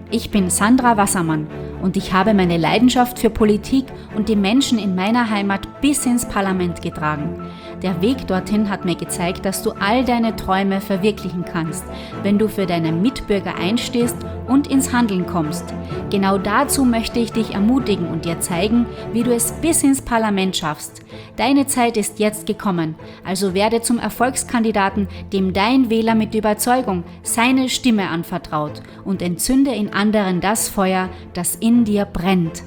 Ich bin Sandra Wassermann und ich habe meine Leidenschaft für Politik und die Menschen in meiner Heimat bis ins Parlament getragen. Der Weg dorthin hat mir gezeigt, dass du all deine Träume verwirklichen kannst, wenn du für deine Mitbürger einstehst und ins Handeln kommst. Genau dazu möchte ich dich ermutigen und dir zeigen, wie du es bis ins Parlament schaffst. Deine Zeit ist jetzt gekommen, also werde zum Erfolgskandidaten, dem dein Wähler mit Überzeugung seine Stimme anvertraut und entzünde in anderen das Feuer, das in dir brennt.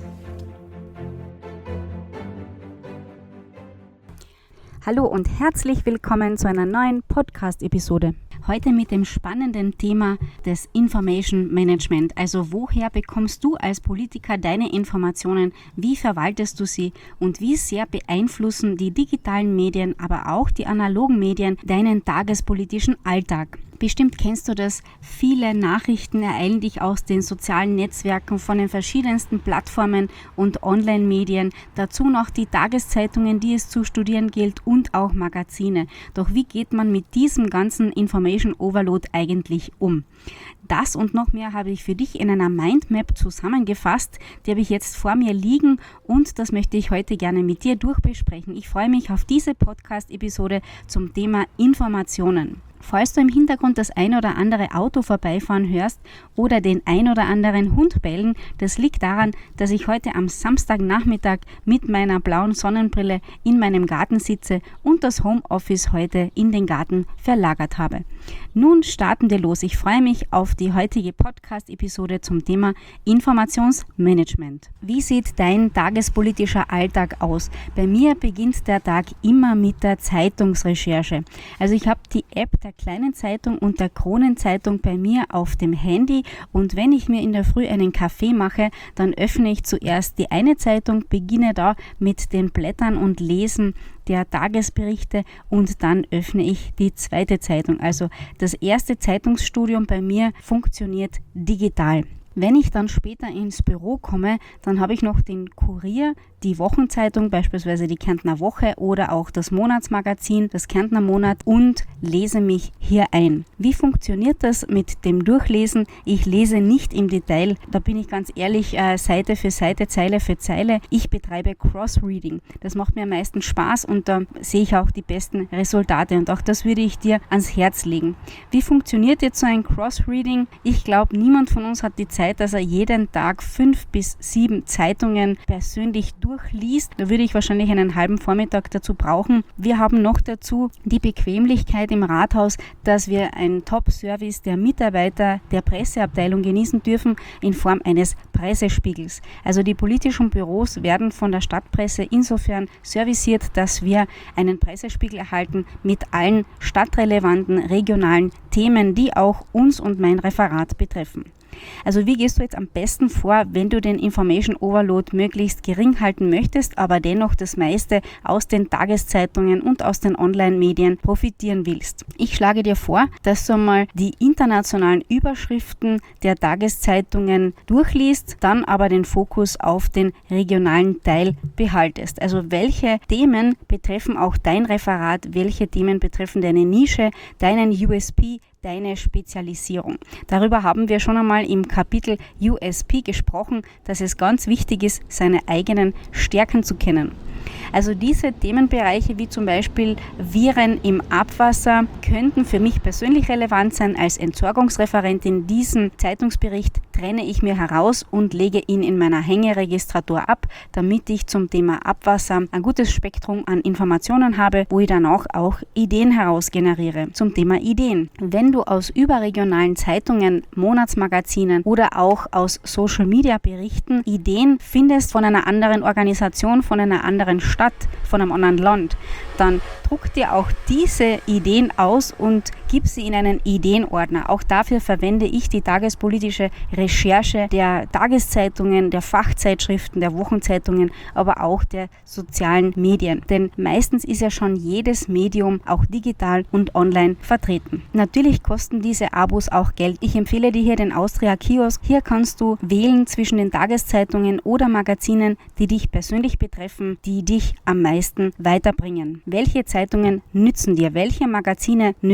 Hallo und herzlich willkommen zu einer neuen Podcast-Episode. Heute mit dem spannenden Thema des Information Management. Also woher bekommst du als Politiker deine Informationen, wie verwaltest du sie und wie sehr beeinflussen die digitalen Medien, aber auch die analogen Medien deinen tagespolitischen Alltag? Bestimmt kennst du das, viele Nachrichten ereilen dich aus den sozialen Netzwerken von den verschiedensten Plattformen und Online-Medien, dazu noch die Tageszeitungen, die es zu studieren gilt und auch Magazine. Doch wie geht man mit diesem ganzen Information Overload eigentlich um? Das und noch mehr habe ich für dich in einer Mindmap zusammengefasst, die habe ich jetzt vor mir liegen und das möchte ich heute gerne mit dir durchbesprechen. Ich freue mich auf diese Podcast-Episode zum Thema Informationen. Falls du im Hintergrund das ein oder andere Auto vorbeifahren hörst oder den ein oder anderen Hund bellen, das liegt daran, dass ich heute am Samstagnachmittag mit meiner blauen Sonnenbrille in meinem Garten sitze und das Homeoffice heute in den Garten verlagert habe. Nun starten wir los. Ich freue mich auf die heutige Podcast-Episode zum Thema Informationsmanagement. Wie sieht dein tagespolitischer Alltag aus? Bei mir beginnt der Tag immer mit der Zeitungsrecherche. Also ich habe die App der Kleinen Zeitung und der Kronenzeitung bei mir auf dem Handy und wenn ich mir in der Früh einen Kaffee mache, dann öffne ich zuerst die eine Zeitung, beginne da mit den Blättern und Lesen der Tagesberichte und dann öffne ich die zweite Zeitung. Also das erste Zeitungsstudium bei mir funktioniert digital. Wenn ich dann später ins Büro komme, dann habe ich noch den Kurier, die Wochenzeitung, beispielsweise die Kärntner Woche oder auch das Monatsmagazin, das Kärntner Monat und lese mich hier ein. Wie funktioniert das mit dem Durchlesen? Ich lese nicht im Detail, da bin ich ganz ehrlich, Seite für Seite, Zeile für Zeile. Ich betreibe Crossreading. Das macht mir am meisten Spaß und da sehe ich auch die besten Resultate und auch das würde ich dir ans Herz legen. Wie funktioniert jetzt so ein Crossreading? Ich glaube, niemand von uns hat die Zeit, dass er jeden Tag 5 bis 7 Zeitungen persönlich durchliest. Da würde ich wahrscheinlich einen halben Vormittag dazu brauchen. Wir haben noch dazu die Bequemlichkeit im Rathaus, dass wir einen Top-Service der Mitarbeiter der Presseabteilung genießen dürfen in Form eines Pressespiegels. Also die politischen Büros werden von der Stadtpresse insofern serviciert, dass wir einen Pressespiegel erhalten mit allen stadtrelevanten regionalen Themen, die auch uns und mein Referat betreffen. Also wie gehst du jetzt am besten vor, wenn du den Information Overload möglichst gering halten möchtest, aber dennoch das meiste aus den Tageszeitungen und aus den Online-Medien profitieren willst? Ich schlage dir vor, dass du mal die internationalen Überschriften der Tageszeitungen durchliest, dann aber den Fokus auf den regionalen Teil behaltest. Also welche Themen betreffen auch dein Referat, welche Themen betreffen deine Nische, deinen USP, deine Spezialisierung. Darüber haben wir schon einmal im Kapitel USP gesprochen, dass es ganz wichtig ist, seine eigenen Stärken zu kennen. Also diese Themenbereiche wie zum Beispiel Viren im Abwasser könnten für mich persönlich relevant sein. Als Entsorgungsreferentin diesen Zeitungsbericht trenne ich mir heraus und lege ihn in meiner Hängeregistratur ab, damit ich zum Thema Abwasser ein gutes Spektrum an Informationen habe, wo ich dann auch Ideen heraus generiere zum Thema Ideen. Wenn du aus überregionalen Zeitungen, Monatsmagazinen oder auch aus Social Media Berichten Ideen findest von einer anderen Organisation, von einer anderen Stadt, von einem anderen Land, dann druck dir auch diese Ideen aus und gib sie in einen Ideenordner. Auch dafür verwende ich die tagespolitische Recherche der Tageszeitungen, der Fachzeitschriften, der Wochenzeitungen, aber auch der sozialen Medien. Denn meistens ist ja schon jedes Medium auch digital und online vertreten. Natürlich kosten diese Abos auch Geld. Ich empfehle dir hier den Austria Kiosk. Hier kannst du wählen zwischen den Tageszeitungen oder Magazinen, die dich persönlich betreffen, die dich am meisten weiterbringen. Welche Zeitungen nützen dir? Welche Magazine nützen dir?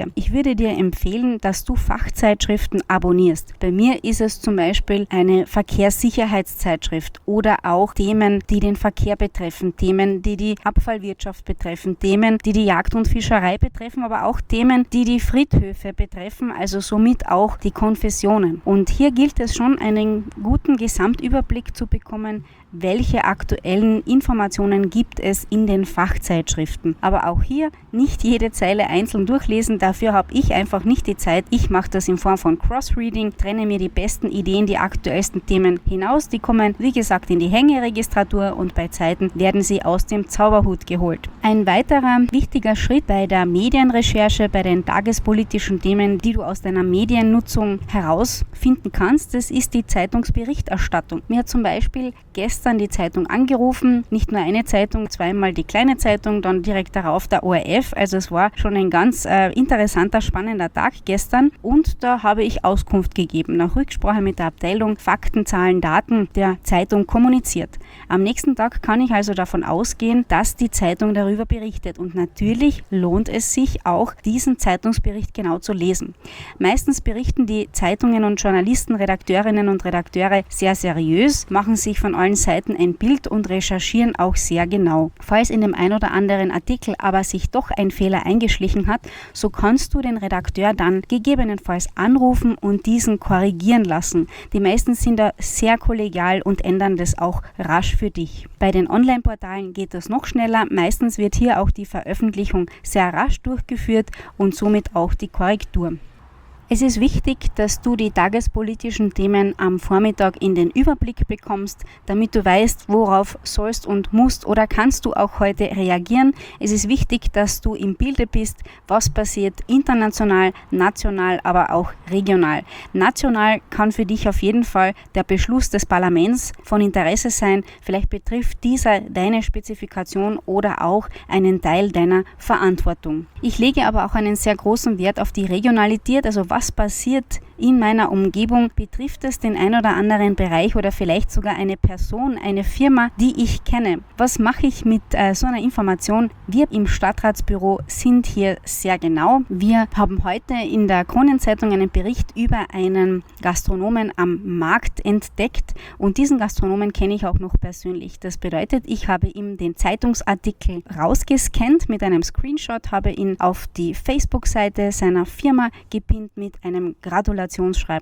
Ich würde dir empfehlen, dass du Fachzeitschriften abonnierst. Bei mir ist es zum Beispiel eine Verkehrssicherheitszeitschrift oder auch Themen, die den Verkehr betreffen, Themen, die die Abfallwirtschaft betreffen, Themen, die die Jagd und Fischerei betreffen, aber auch Themen, die die Friedhöfe betreffen, also somit auch die Konfessionen. Und hier gilt es schon, einen guten Gesamtüberblick zu bekommen, welche aktuellen Informationen gibt es in den Fachzeitschriften. Aber auch hier nicht jede Zeile einzeln durchlesen, dafür habe ich einfach nicht die Zeit. Ich mache das in Form von Crossreading, trenne mir die besten Ideen, die aktuellsten Themen hinaus. Die kommen, wie gesagt, in die Hängeregistratur und bei Zeiten werden sie aus dem Zauberhut geholt. Ein weiterer wichtiger Schritt bei der Medienrecherche, bei den tagespolitischen Themen, die du aus deiner Mediennutzung herausfinden kannst, das ist die Zeitungsberichterstattung. Mir hat zum Beispiel gestern die Zeitung angerufen, nicht nur eine Zeitung, zweimal die kleine Zeitung, dann direkt darauf der ORF, also es war schon ein ganz interessanter, spannender Tag gestern und da habe ich Auskunft gegeben, nach Rücksprache mit der Abteilung Fakten, Zahlen, Daten der Zeitung kommuniziert. Am nächsten Tag kann ich also davon ausgehen, dass die Zeitung darüber berichtet und natürlich lohnt es sich auch, diesen Zeitungsbericht genau zu lesen. Meistens berichten die Zeitungen und Journalisten, Redakteurinnen und Redakteure sehr seriös, machen sich von allen Seiten ein Bild und recherchieren auch sehr genau. Falls in dem ein oder anderen Artikel aber sich doch ein Fehler eingeschlichen hat, so kannst du den Redakteur dann gegebenenfalls anrufen und diesen korrigieren lassen. Die meisten sind da sehr kollegial und ändern das auch rasch für dich. Bei den Online-Portalen geht das noch schneller. Meistens wird hier auch die Veröffentlichung sehr rasch durchgeführt und somit auch die Korrektur. Es ist wichtig, dass du die tagespolitischen Themen am Vormittag in den Überblick bekommst, damit du weißt, worauf sollst und musst oder kannst du auch heute reagieren. Es ist wichtig, dass du im Bilde bist, was passiert international, national, aber auch regional. National kann für dich auf jeden Fall der Beschluss des Parlaments von Interesse sein. Vielleicht betrifft dieser deine Spezifikation oder auch einen Teil deiner Verantwortung. Ich lege aber auch einen sehr großen Wert auf die Regionalität, also was passiert in meiner Umgebung, betrifft es den ein oder anderen Bereich oder vielleicht sogar eine Person, eine Firma, die ich kenne. Was mache ich mit so einer Information? Wir im Stadtratsbüro sind hier sehr genau. Wir haben heute in der Kronenzeitung einen Bericht über einen Gastronomen am Markt entdeckt und diesen Gastronomen kenne ich auch noch persönlich. Das bedeutet, ich habe ihm den Zeitungsartikel rausgescannt mit einem Screenshot, habe ihn auf die Facebook-Seite seiner Firma gepinnt mit einem Gratulationsschreiben.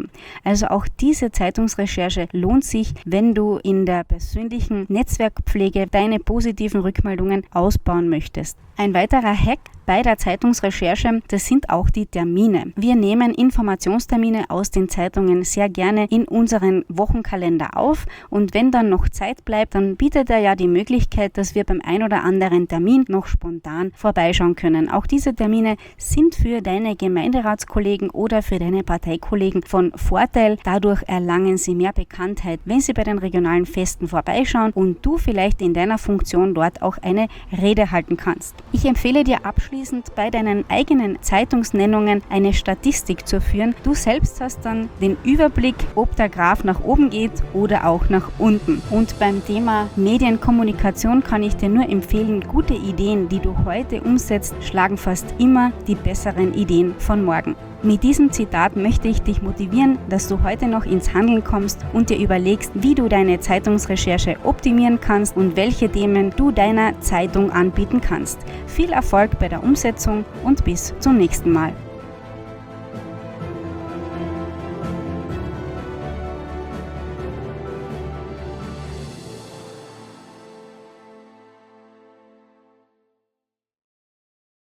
Also auch diese Zeitungsrecherche lohnt sich, wenn du in der persönlichen Netzwerkpflege deine positiven Rückmeldungen ausbauen möchtest. Ein weiterer Hack bei der Zeitungsrecherche, das sind auch die Termine. Wir nehmen Informationstermine aus den Zeitungen sehr gerne in unseren Wochenkalender auf und wenn dann noch Zeit bleibt, dann bietet er ja die Möglichkeit, dass wir beim ein oder anderen Termin noch spontan vorbeischauen können. Auch diese Termine sind für deine Gemeinderatskollegen oder für deine Parteikollegen von Vorteil. Dadurch erlangen sie mehr Bekanntheit, wenn sie bei den regionalen Festen vorbeischauen und du vielleicht in deiner Funktion dort auch eine Rede halten kannst. Ich empfehle dir abschließend bei deinen eigenen Zeitungsnennungen eine Statistik zu führen. Du selbst hast dann den Überblick, ob der Graph nach oben geht oder auch nach unten. Und beim Thema Medienkommunikation kann ich dir nur empfehlen, gute Ideen, die du heute umsetzt, schlagen fast immer die besseren Ideen von morgen. Mit diesem Zitat möchte ich dich motivieren, dass du heute noch ins Handeln kommst und dir überlegst, wie du deine Zeitungsrecherche optimieren kannst und welche Themen du deiner Zeitung anbieten kannst. Viel Erfolg bei der Umsetzung und bis zum nächsten Mal.